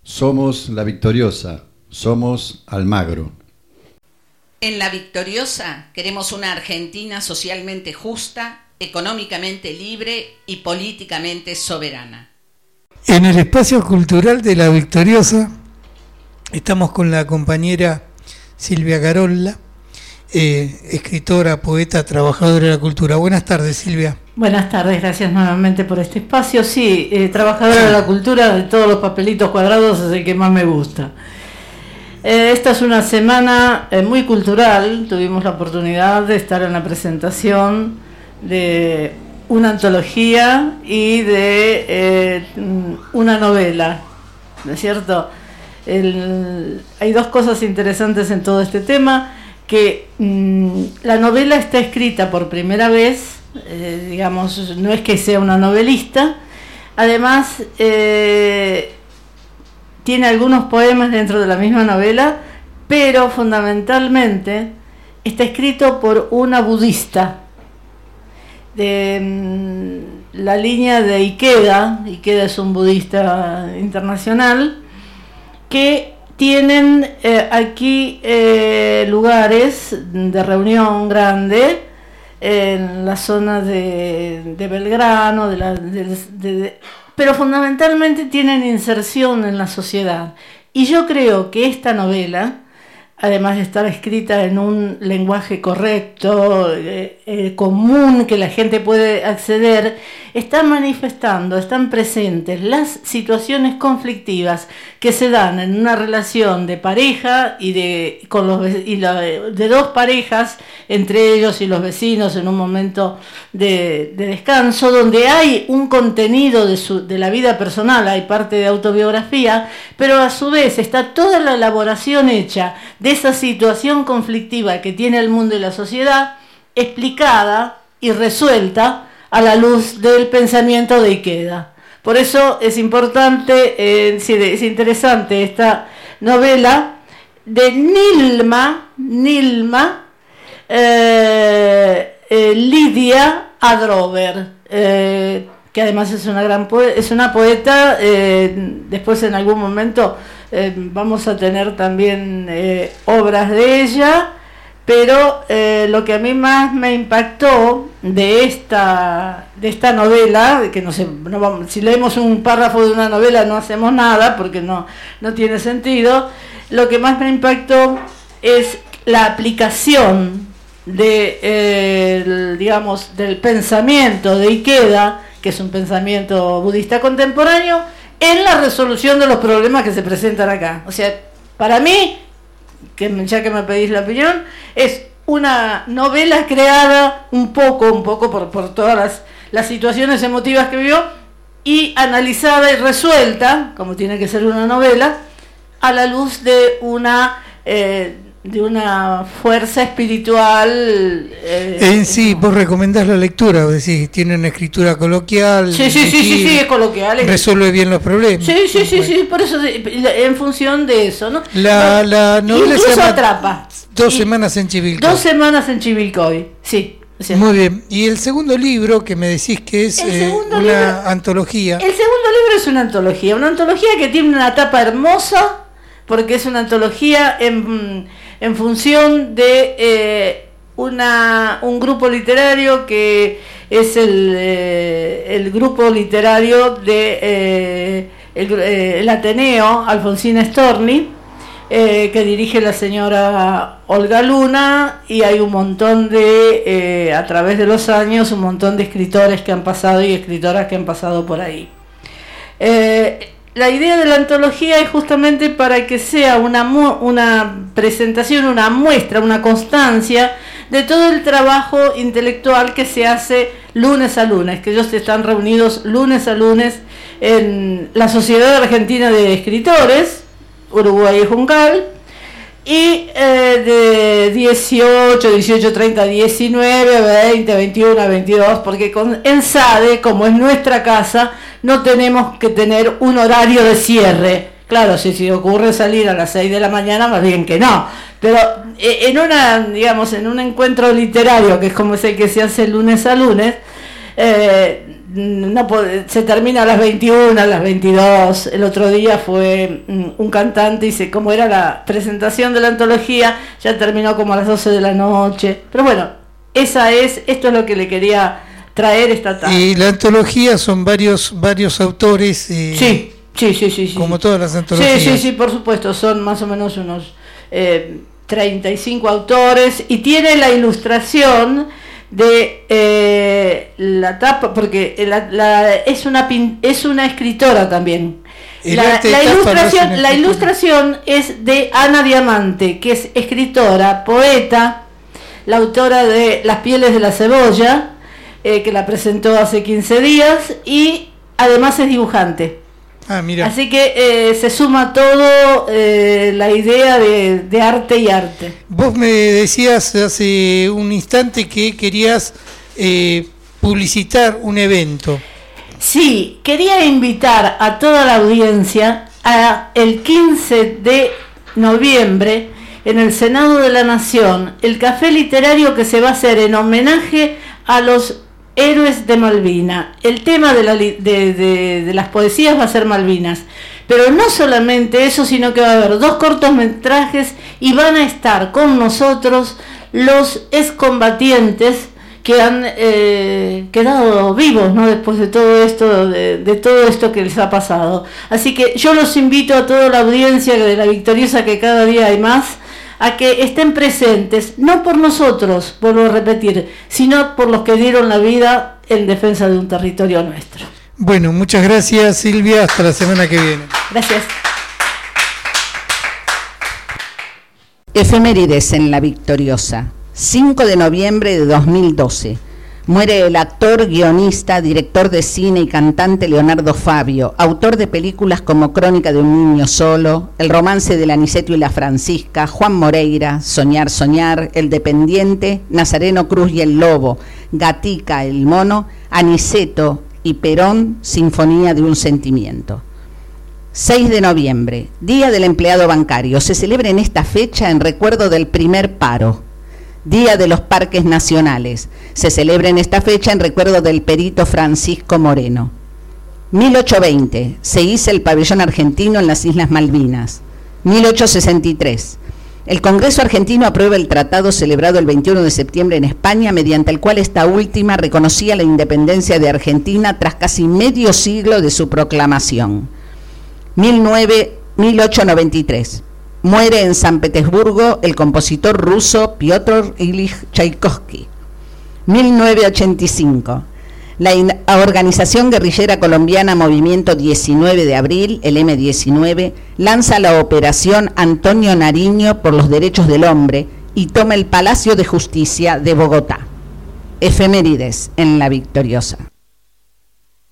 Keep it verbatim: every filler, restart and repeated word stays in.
Somos La Victoriosa, somos Almagro. En La Victoriosa queremos una Argentina socialmente justa, económicamente libre y políticamente soberana. En el espacio cultural de La Victoriosa estamos con la compañera Silvia Carolla, eh, escritora, poeta, trabajadora de la cultura. Buenas tardes, Silvia. Buenas tardes, gracias nuevamente por este espacio. Sí, eh, trabajadora de la cultura, de todos los papelitos cuadrados es el que más me gusta. Eh, esta es una semana eh, muy cultural. Tuvimos la oportunidad de estar en la presentación de una antología y de eh, una novela, ¿no es cierto? El, hay dos cosas interesantes en todo este tema, que mmm, la novela está escrita por primera vez, eh, digamos, no es que sea una novelista, además eh, tiene algunos poemas dentro de la misma novela, pero fundamentalmente está escrito por una budista de mmm, la línea de Ikeda. Ikeda es un budista internacional que tienen eh, aquí eh, lugares de reunión grande en la zona de, de Belgrano, de la, de, de, de, pero fundamentalmente tienen inserción en la sociedad. Y yo creo que esta novela, además de estar escrita en un lenguaje correcto, eh, eh, común, que la gente puede acceder, están manifestando, están presentes las situaciones conflictivas que se dan en una relación de pareja y de, con los, y la, de dos parejas, entre ellos y los vecinos, en un momento de, de descanso, donde hay un contenido de, su, de la vida personal, hay parte de autobiografía, pero a su vez está toda la elaboración hecha de esa situación conflictiva que tiene el mundo y la sociedad, explicada y resuelta a la luz del pensamiento de Ikeda. Por eso es importante, eh, es interesante esta novela de Nilma, Nilma eh, eh, Lidia Adrover, eh, que además es una gran poe- es una poeta. Eh, después en algún momento eh, vamos a tener también eh, obras de ella, pero eh, lo que a mí más me impactó de esta de esta novela, que no sé, no vamos, si leemos un párrafo de una novela no hacemos nada porque no no tiene sentido. Lo que más me impactó es la aplicación de eh, el, digamos del pensamiento de Ikeda, que es un pensamiento budista contemporáneo, en la resolución de los problemas que se presentan acá. O sea, para mí, que ya que me pedís la opinión, es una novela creada un poco, un poco por, por todas las, las situaciones emotivas que vivió, y analizada y resuelta, como tiene que ser una novela, a la luz de una eh, de una fuerza espiritual. Eh, en sí, vos recomendás la lectura, vos decís, tiene una escritura coloquial. Sí, sí, sí, sí, sí, es coloquial. Es... Resuelve bien los problemas. Sí, sí, sí, sí, por eso, en función de eso, ¿no? La, la novela incluso se llama atrapa. Dos y, semanas en Chivilcoy. Dos semanas en Chivilcoy, sí. O sea, muy bien. Y el segundo libro que me decís que es eh, una libro, antología. El segundo libro es una antología, una antología que tiene una tapa hermosa, porque es una antología en, en función de eh, una, un grupo literario que es el, eh, el grupo literario de eh, el, eh, el Ateneo Alfonsina Storni, eh, que dirige la señora Olga Luna, y hay un montón de, eh, a través de los años, un montón de escritores que han pasado y escritoras que han pasado por ahí. Eh, La idea de la antología es justamente para que sea una, mu- una presentación, una muestra, una constancia de todo el trabajo intelectual que se hace lunes a lunes, que ellos están reunidos lunes a lunes en la Sociedad Argentina de Escritores, Uruguay y Juncal, y eh, de dieciocho, dieciocho, treinta, diecinueve, veinte, veintiuno, veintidós, porque con en SADE, como es nuestra casa, no tenemos que tener un horario de cierre. Claro, si se ocurre salir a las seis de la mañana, más bien que no. Pero en una, digamos, en un encuentro literario, que es como es el que se hace lunes a lunes, eh, no se termina a las veintiuna, a las veintidós. El otro día fue un cantante, y como era la presentación de la antología, ya terminó como a las doce de la noche. Pero bueno, esa es, esto es lo que le quería traer esta tarde. Y la antología son varios varios autores. Eh, sí, sí, sí, sí, sí. Como todas las antologías. Sí, sí, sí, por supuesto, son más o menos unos eh, treinta y cinco autores, y tiene la ilustración de eh, la tapa, porque la, la, es una pin, es una escritora también. La, la ilustración, no la ilustración es de Ana Diamante, que es escritora, poeta, la autora de Las pieles de la cebolla, eh, que la presentó hace quince días, y además es dibujante. Ah, mira. Así que eh, se suma todo, eh, la idea de, de arte y arte. Vos me decías hace un instante que querías eh, publicitar un evento. Sí, quería invitar a toda la audiencia a el quince de noviembre en el Senado de la Nación, el café literario que se va a hacer en homenaje a los héroes de Malvinas. El tema de, la, de, de, de las poesías va a ser Malvinas, pero no solamente eso, sino que va a haber dos cortometrajes y van a estar con nosotros los excombatientes que han eh, quedado vivos, ¿no?, después de todo esto, de, de todo esto que les ha pasado. Así que yo los invito a toda la audiencia de La Victoriosa, que cada día hay más, a que estén presentes, no por nosotros, vuelvo a repetir, sino por los que dieron la vida en defensa de un territorio nuestro. Bueno, muchas gracias, Silvia, hasta la semana que viene. Gracias. Efemérides en La Victoriosa. cinco de noviembre de dos mil doce. Muere el actor, guionista, director de cine y cantante Leonardo Fabio, autor de películas como Crónica de un niño solo, El romance del Aniceto y la Francisca, Juan Moreira, Soñar, soñar, El dependiente, Nazareno Cruz y el lobo, Gatica, el mono, Aniceto y Perón, Sinfonía de un sentimiento. seis de noviembre, Día del Empleado Bancario. Se celebra en esta fecha en recuerdo del primer paro. Día de los Parques Nacionales. Se celebra en esta fecha en recuerdo del perito Francisco Moreno. mil ochocientos veinte. Se hizo el pabellón argentino en las Islas Malvinas. mil ochocientos sesenta y tres. El Congreso argentino aprueba el tratado celebrado el veintiuno de septiembre en España, mediante el cual esta última reconocía la independencia de Argentina tras casi medio siglo de su proclamación. mil ochocientos noventa y tres. Muere en San Petersburgo el compositor ruso Piotr Ilich Tchaikovsky. mil novecientos ochenta y cinco. La organización guerrillera colombiana Movimiento diecinueve de abril, el eme diecinueve, lanza la operación Antonio Nariño por los derechos del hombre y toma el Palacio de Justicia de Bogotá. Efemérides en La Victoriosa.